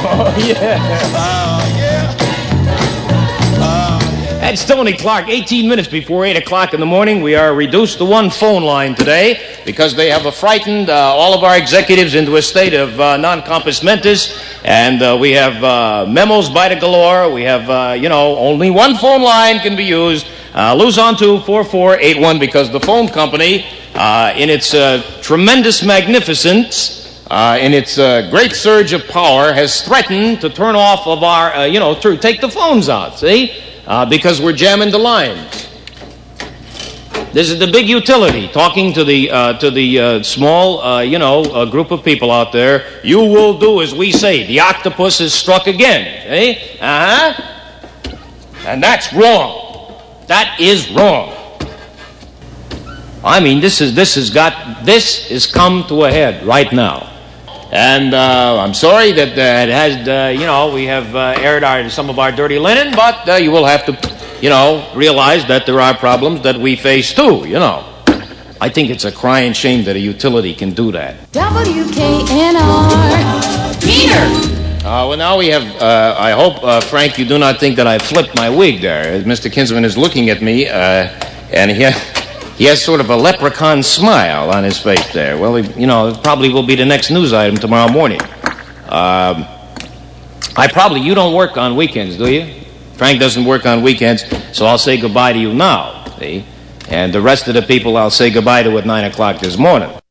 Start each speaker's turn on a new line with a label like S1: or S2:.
S1: Oh, yeah. That's Tony Clark. 18 minutes before 8 o'clock in the morning. We are reduced to one phone line today because they have frightened all of our executives into a state of non-compos mentis. And we have memos by the galore. We have, only one phone line can be used. Luzon 24481 because the phone company, in its tremendous magnificence, in its great surge of power, has threatened to turn off of our, to take the phones out, see? Because we're jamming the lines. This is the big utility talking to the small, group of people out there. You will do as we say. The octopus is struck again, eh? And that's wrong. That is wrong. I mean, this has come to a head right now. And I'm sorry that it has, we have aired some of our dirty linen, but you will have to, realize that there are problems that we face too, I think it's a crying shame that a utility can do that.
S2: WKNR. Peter!
S1: Well, now we have, I hope, Frank, you do not think that I flipped my wig there. As Mr. Kinsman is looking at me, and he has sort of a leprechaun smile on his face there. Well, it probably will be the next news item tomorrow morning. You don't work on weekends, do you? Frank doesn't work on weekends, so I'll say goodbye to you now, see? And the rest of the people I'll say goodbye to at 9 o'clock this morning.